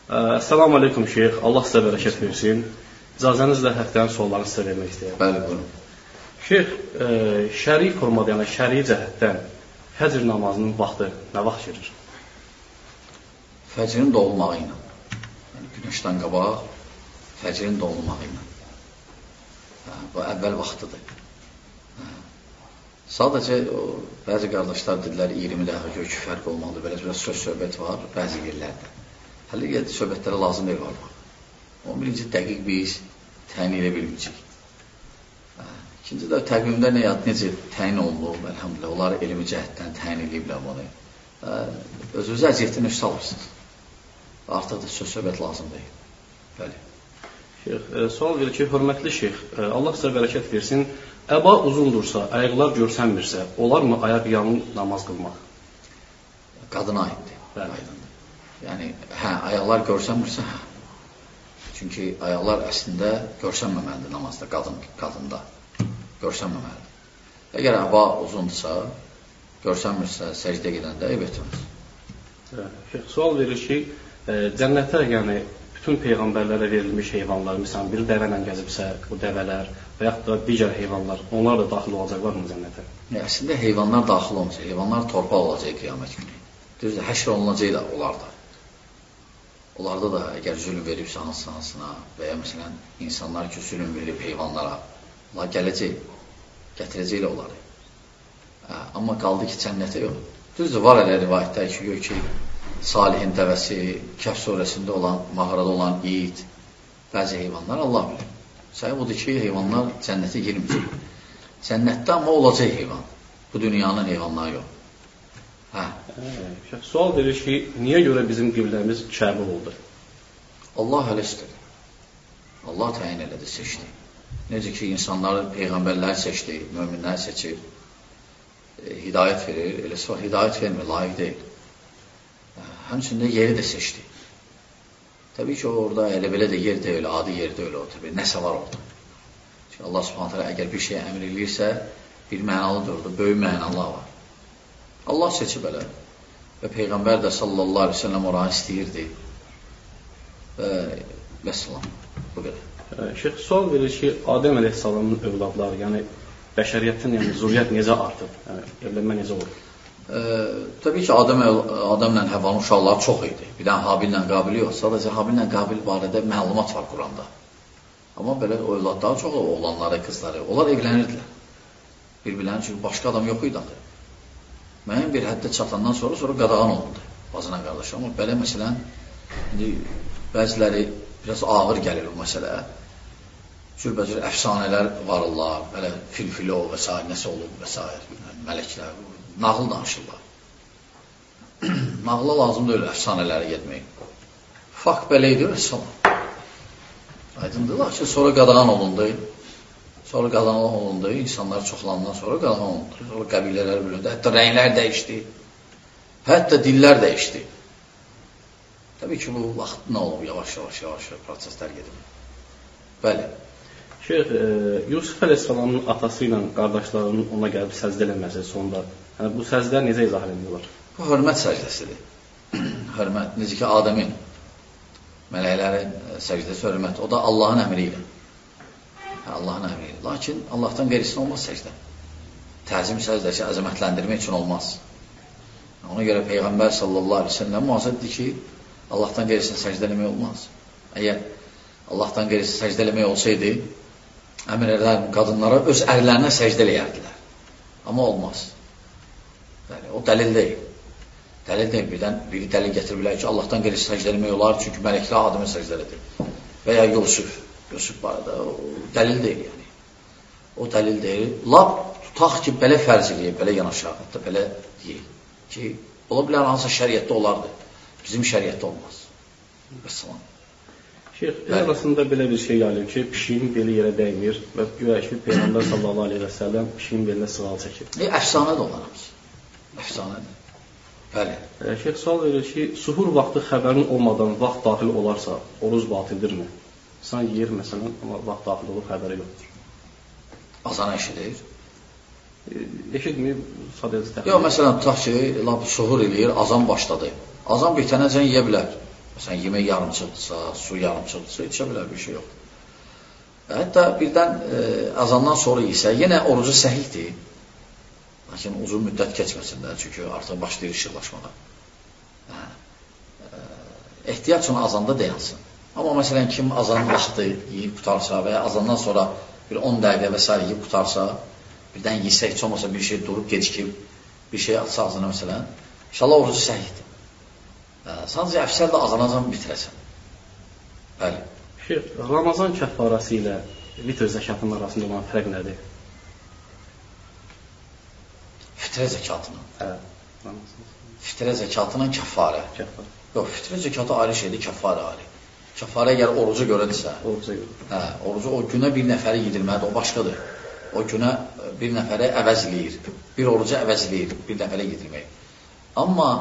Əssalamu aleykum şeyx, Allah sizə bərəkət versin. İcazənizlə həftənin suallarını sizə vermək istəyirəm. Bəli, buyurun. Şeyx, şəri formada, yəni şəri cəhətdən fəcr namazının vaxtı nə vaxt girir? Fəcrin doğulmağı ilə. Yəni, günəşdən qabaq fəcrin doğulmağı ilə. Bu əvvəl vaxtıdır. Sadəcə bəzi qardaşlar dedilər 20 dəqiqə ki fərq olmalıdır. Belə biraz söz-söhbət var bəzi yerlərdə. Hələ söhbətlərə lazım deyil varmaq. 11-ci dəqiq biz təyin edə bilməyəcək. İkinci də təqvimdə necə təyin olunub, əlhamdülillah, onlar elmi cəhətdən təyin ediblər bunu. Özünüzü əziyyətdən üstə alırsınız. Artıq da söz-söhbət lazım deyil. Bəli. Şeyx, sual verir ki, hörmətli şeyx, Allah sizə bərəkət versin. Əba uzundursa, ayaqlar görsənmirsə, olar mı ayaq yanı namaz qılmaq? Qadına aiddir. Bəli. Yəni, ayaqlar görsənmirsə, Çünki ayaqlar əslində görsənməməlidir namazda, qadında. Görsənməməlidir. Əgər əba uzundursa, görsənmirsə, səcdə gedəndə ev etməz. Şeyx, sual verir ki, cənnətə, yəni, bütün peyğəmbərlərə verilmiş heyvanlar, məsələn, bir dəvələn gəzibsə, bu dəvələr və yaxud da digər heyvanlar, onlar da daxil olacaqlar mı cənnətə? Əslində, heyvanlar daxil olmayacaq. Heyvanlar torpaq olacaq qiyamət günü. Düzdür, həşr olunacaq da onlar da. Onlarda da əgər zülm veribsə hansına və ya məsələn, insanlar ki, zülm verib heyvanlara, onlar gələcək, gətirəcəklə onları. Amma qaldı ki, cənnətə yox. Düzdür, var elə rivayətlər ki, gör ki, Salihin dəvəsi, Kəhf surəsində olan, mağarada olan it, bəzi heyvanlar Allah bilir. Səhib odur ki, heyvanlar cənnətə girməyəcək. Cənnətdə amma olacaq heyvan. Bu dünyanın heyvanları yox. Sual verir ki, niyə görə bizim qibləmiz Kəbə oldu? Allah hələ istədi. Allah təyin elədi, seçdi. Necə ki, insanları, peyğəmbərləri seçdi, möminləri seçir, hidayət verir, elə sonra hidayət vermir, layiq deyil. Həmçində yeri də seçdi. Təbii ki, orada elə belə də yer deyil, adi yer deyil o, təbii, nəsə var orada. Çünki Allah subhanət hələ əgər bir şey əmr edirsə, bir mənalıdır orada, böyük mənalar var. Allah seçib elə və Peyğəmbər də sallallahu aleyhi ve sellem oranı istəyirdi və salam, bu qədər. Şeyx, sual verir ki, Adəm əleyhissalamın övladları, yəni bəşəriyyətin, yəni zuriyyət necə artıb, yəni evlənmə necə olur? Təbii ki, Adəmlə Həvvanın uşaqları çox idi. Bir dənə Habillə Qabil yox, sadəcə Habillə Qabil barədə məlumat var Quranda. Amma belə övladları çox oğlanları, qızları, onlar evlənirdilər. Bir-birlərini, çünki başqa adam yox idi. Müəyyən bir həddə çatandan sonra qadağan olundu bacına qardaşı. Amma belə məsələn, bəziləri biraz ağır gəlir bu məsələ. Cürbəcür əfsanələr varırlar, belə filfilo və s. nəsə olub və s. Mələklər, nağıl danışırlar. Nağıla lazım deyil əfsanələri getmək. Fakt belə idi və s. Aydındır ki, sonra qadağan olundu. Sonra qadağan olundu, insanlar çoxlandan sonra qadağan olundu. Sonra qəbilələr bölündü, hətta rənglər dəyişdi, hətta dillər dəyişdi. Təbii ki, bu vaxt nə olub, yavaş-yavaş proseslər gedir. Bəli. Şeyx, Yusuf əleyhissalamın atası ilə qardaşlarının ona gəlib səzdə eləməsi sonunda, yəni bu səzdə necə izah ediyorlar? Bu hörmət səcdəsidir. Hörmət, necə ki, Adəmin, mələklərin səcdəsi hörmət, o da Allahın əmri ilə. Allahın əmri. Lakin Allahdan qeyrisinə olmaz səcdə. Təzim səcdəsi əzəmətləndirmək üçün olmaz. Ona görə Peyğəmbər sallallahu aleyhi ve sellem mühasibdir ki, Allahdan qeyrisinə səcdə eləmək olmaz. Əgər Allahdan qeyrisinə səcdə eləmək olsaydı, əmirlər qadınlara öz ərlərinə səcdə eləyərdilər. Amma olmaz. Yəni, o dəlil deyil. Dəlil deyil. Biri dəlil gətiriblər ki, Allahdan qeyrisinə səcdə eləmək olar, çünki mələklər Adəmə səcdə elədi. Və ya Yusuf barədə, o dəlil deyil yəni. O dəlil deyil. Lab tutaq ki, belə fərz eləyib, belə yanaşaq, hətta belə deyil ki, ola bilər hansısa şəriətdə olardı. Bizim şəriətdə olmaz. Bəssalam. Şeyx, arasında belə bir şey gəlir ki, pişiyin beli yerə dəymir və güya ki, Peyğəmbər sallallahu aleyhi və səlləm pişiyin belinə sığal çəkir. Əfsanədir onlar hamısı. Əfsanədir. Bəli. Şeyx, sual verir ki, suhur vaxtı xəbərin olmadan vaxt daxil olarsa, oruz batildirmi? İnsan yeyir, məsələn, amma vaxt daxil olur, xəbəri yoxdur. Azana eşidir? Eşitməyib, sadəcə təxmin. Yox, məsələn, tutaq ki, suhur eləyir, azan başladı. Azan bitənəcən yeyə bilər. Məsələn, yemək yarımçıqdırsa, su yarımçıqdırsa, içə bilər, bir şey yoxdur. Hətta birdən azandan sonra isə yenə orucu səhihdir. Lakin uzun müddət keçməsin də, çünki artıq başlayır işıqlaşmağa. Ehtiyac üçün azanda dayansın. Amma məsələn, kim azanın vaxtı yiyib qutarsa və ya azandan sonra bir 10 dəqiqə və s. yiyib qutarsa, birdən yesə, heç olmasa bir şey durub, gecikib, bir şey atsa azana məsələn, inşallah orucu səhihdir. Sadəcə əfsər də azanacan bitirəsən. Bəli. Ramazan kəffarəsi ilə vitr zəkatının arasında olan fərq nədir? Fitrə zəkatının. Fitrə zəkatının kəffarə. Yox, fitrə zəkatı ayrı şeydir, kəffarə ayrı. Kəffarə əgər orucu görədirsə, orucu o günə bir nəfəri yedirməlidir, o başqadır. O günə bir nəfəri əvəz eləyir, bir orucu əvəz eləyir, bir nəfərə yedirmək. Amma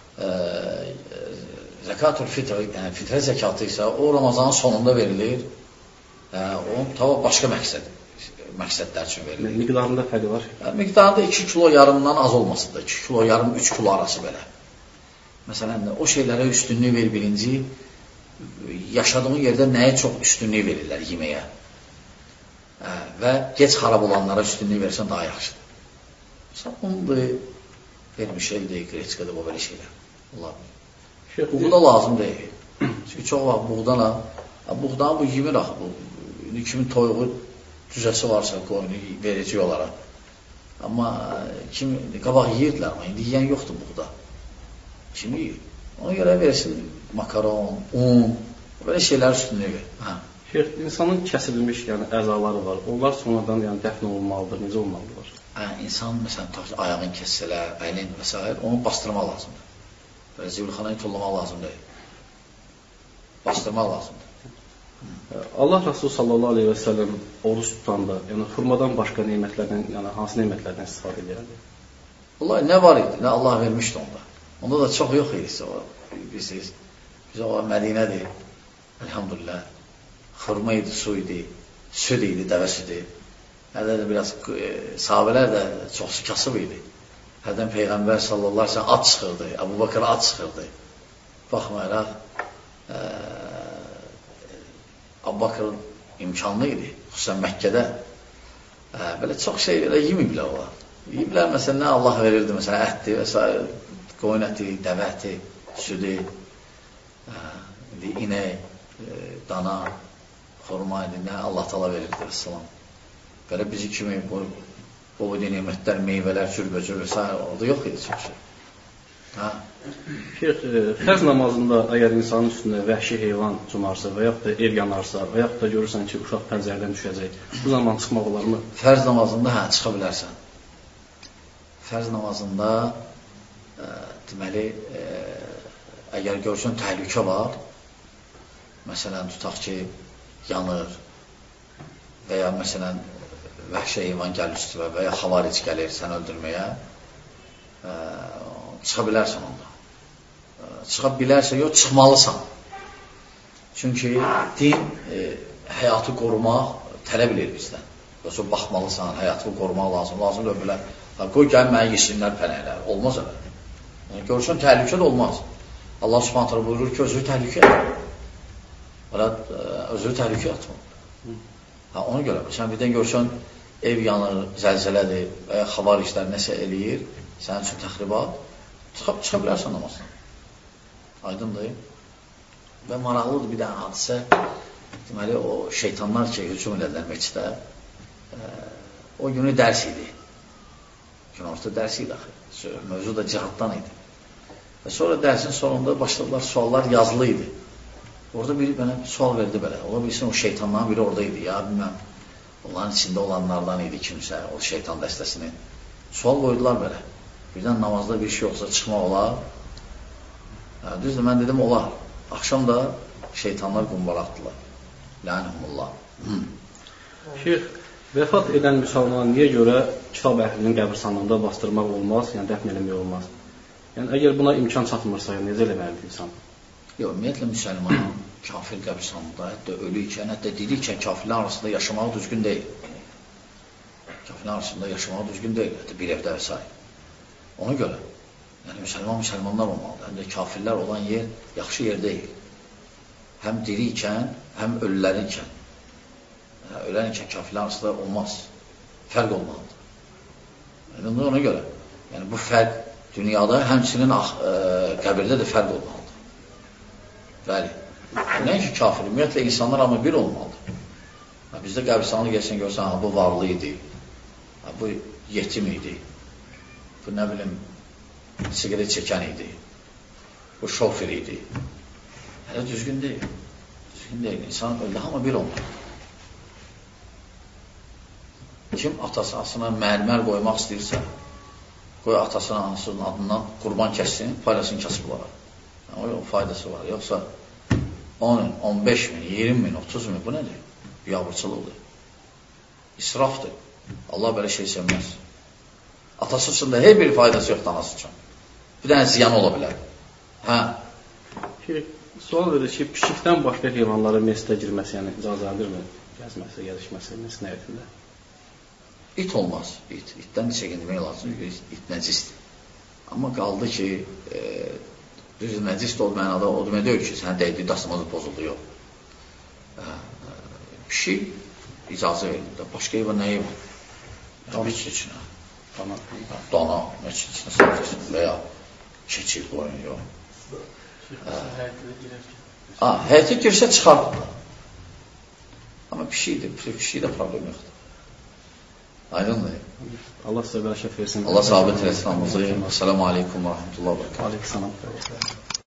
zəkatul fitr, yəni fitrə zəkatı isə o Ramazanın sonunda verilir, o başqa məqsədlər üçün verilir. Miqdarında fərqi var? Miqdarında 2 kilo yarımdan az olmasın da, 2 kilo yarım, 3 kilo arası belə. Məsələn, o şeylərə üstünlük ver, birinci, yaşadığın yerdə nəyə çox üstünlük verirlər yeməyə və gec xarab olanlara üstünlük versən daha yaxşıdır. Məsələn, ondur, vermişəldir, qreçkadır, o belə şeylər. Buğda lazım deyil. Çünki çox vaxt buğdanı bu yemir axı, kimin toyuğu cüzəsi varsa qoyunu verəcək olaraq. Amma kim qabaq yeyirdilər, amma indi yiyən yoxdur buğda. Kim yiyir? Ona görə versin makaron, un, belə şeylər üstünlüyü ver. Şeyh, insanın kəsilmiş əzaları var. Onlar sonradan dəfn olmalıdır, necə olmalıdır? İnsan, məsələn, ayağını kəssələr, əlin və s. onu bastırmaq lazımdır. Belə zibilxanayı tullamaq lazım deyil. Bastırmaq lazımdır. Allah Rasulü sallallahu aleyhi və səlləm oruç tutanda, yəni xurmadan başqa nemətlərdən, yəni hansı nemətlərdən istifadə edirdi? Vallahi nə var idi, nə Allah vermişdi onda. Onda da çox yox idi. Bilirsiniz, biz o Mədinədir, elhamdülillah. Xurma idi, su idi, süd idi, dəvə südü. Hədə də biraz sahabələr də çoxsu kasıb idi. Hərdən Peyğəmbər sallallahu aleyhi və səlləm at çıxırdı, Əbu Bakır at çıxırdı. Baxmayaraq, Əbu Bakır imkanlı idi, xüsusən Məkkədə. Belə çox şey yemiblər olar. Yemiblər, məsələn, nə Allah verirdi, məsələn, ətdir və s. Qoyun əti, dəvə əti, südü, inək, dana, xurma idi, nə Allah tala verirdi, əssalam. Belə bizi kimi bu nemətlər, meyvələr, cürbəcür və s. orada yox idi çox şey. Şeyh, fərz namazında əgər insanın üstündə vəhşi heyvan cumarsa və yaxud da ev yanarsa və yaxud da görürsən ki, uşaq pəncərədən düşəcək, bu zaman çıxmaq olarmı? Fərz namazında çıxa bilərsən. Fərz namazında deməli, əgər görürsən təhlükə var, məsələn, tutaq ki, yanır və ya məsələn, vəhşi heyvan gəlir üstüvə və ya xavaric gəlir səni öldürməyə, çıxa bilərsən onda. Çıxa bilərsən, yox, çıxmalısan. Çünki din həyatı qorumaq tələb edir bizdən. Yoxsa baxmalısan, həyatı qorumaq lazım. Lazımdır öbürlər. Qoy gəl mənə yesinlər pənəklər. Olmaz elə. Görürsən, təhlükə də olmaz. Allah Subhanahu taala buyurur ki, özü təhlükə özü təhlükə atmalıdır. Ona görə, sən birdən görsən, ev yanır, zəlzələdir və ya xavariclər nəsə eləyir, sənin üçün təxribat, çıxa bilərsən namazdan. Aydındır. Və maraqlıdır bir dənə hadisə, deməli, o şeytanlar ki, hücum elədilər meçdə, o günü dərs idi. Günorta dərs idi axı. Mövzu da cihaddan idi. Və sonra dərsin sonunda başladılar, suallar yazılı idi. Orada biri mənə sual verdi belə. Ola bilsin, o şeytandan biri orada idi. Ya, bilməm, onların içində olanlardan idi kimsə, o şeytan dəstəsinin. Sual qoydular belə. Birdən namazda bir şey yoxsa çıxmaq olar. Düzdür, mən dedim, olar. Axşam da şeytanlar qumbalatdılar. Lənəhumullah. Şeyh, vəfat edən müsəlman niyə görə kitab əhlinin qəbirstanlığında bastırmaq olmaz, yəni dəfn eləmək olmaz? Yəni, əgər buna imkan çatmırsa, necə eləməlidir insan? Yox, ümumiyyətlə, müsəlmanın kafir qəbirstanlığında, hətta ölü ikən, hətta dedikən kafirlər arasında yaşamağı düzgün deyil. Kafirlər arasında yaşamağı düzgün deyil, hətta bir evdə və s. Ona görə, yəni müsəlmanlar olmalıdır. Həm də kafirlər olan yer yaxşı yer deyil. həm diri ikən, həm ölüləri ikən. Ölən ikən kafirlər arasında olmaz. Fərq olmalıdır. Yəni, ona görə, yəni, bu fərq dünyada, həmçinin qəbirdə də fərq olmalıdır. Bəli. Nəinki kafir, ümumiyyətlə, insanlar amma bir olmalıdır. Bizdə qəbirstanlığı gəlsən, görsən, bu varlı idi, bu yetim idi, bu nə bilim, sigaret çəkən idi, bu şofer idi. Hələ düzgün deyil. Düzgün deyil. İnsan öldü, amma bir olmalıdır. Kim atasına mərmər qoymaq istəyirsə, qoy atasının anasının adından qurban kəssin, faydasını kasıb olaraq. Yəni, o faydası var. Yoxsa 10 min, 15 min, 20 min, 30 min, bu nədir? Biabırçılıqdır. İsrafdır. Allah belə şey sevməz. Atası üçün də hər bir faydası yoxdur anası üçün. Bir dənə ziyan ola bilər. Hə? Sual verir ki, pişikdən başqa heyvanların mescidə girməsi, yəni icazədirmi? Gəzməsi, gəlişməsi, mescidin həyətində. İt olmaz. İtdən çəkindirmək lazım. İt nəcisdir. Amma qaldı ki, düz nəcisdir o mənada, o demək deyil ki, sən dəydi, dasımazı pozuldu, yox. Pişik icazə verir. Başqa heyvan nəyi var? Məscid içinə. Dana, məscid içinə sağlayasın və ya keçir qoyun, yox. Həyətə girsə çıxar. Amma pişikdir. Pişikdə problem yoxdur. Aydındır. Allah sizə bərəkət versin. Allah sabit eləsin hamımızı. Esselamu aleykum və rəhmətullah və bərəkət. Aleyküm salam.